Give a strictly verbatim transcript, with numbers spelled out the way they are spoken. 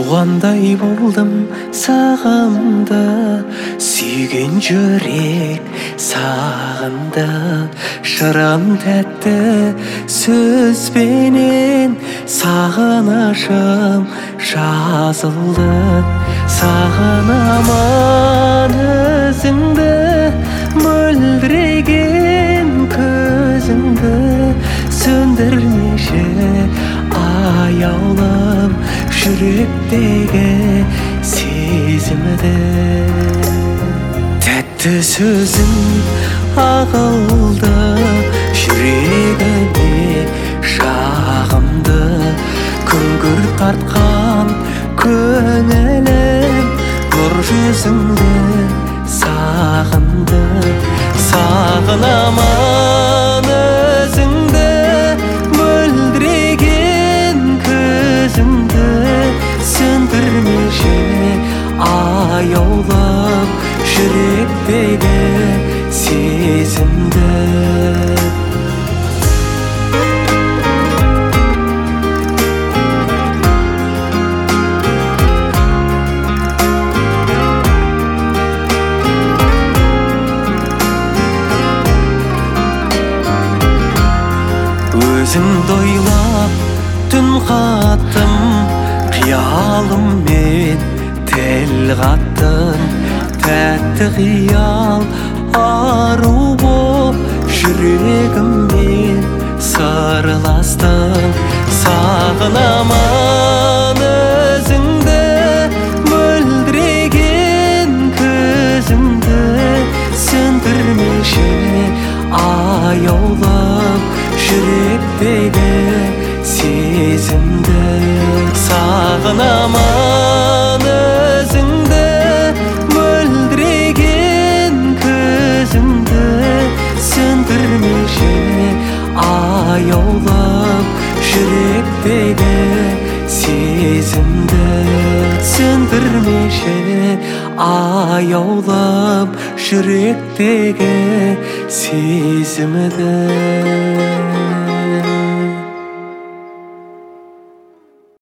Туғандай болдым сағымды, сүйген жүрек сағынды. Шырын тәтті сөзбенен сағынышым жазылды. Сағынамын өзіңді, мөлдіреген көзіңді, сөндірмеші аяулым жүректегі сезімді. Тәтті сөзің ағылды жүрегіме жағымды. Күңгір тартқан көңілім нұр жүзіңді сағынды. Сағынамын өзіңді, мөлдіреген көзіңді, сөндірмеші аяулым жүректегі сезімді. Өзіңді ойлап түн қаттым, қиялыммен тіл қаттым. Тәтті қиял ару боп жүрегіммен сырластым. Сағынамын өзіңді, мөлдіреген көзіңді, сөндірмеші аяулым жүректегі сезімді. Сағынамын өзіңді, мөлдіреген көзіңді, сөндірмеші аяулым жүректегі сезімді. Сөндірмеші аяулым жүректегі сезімді.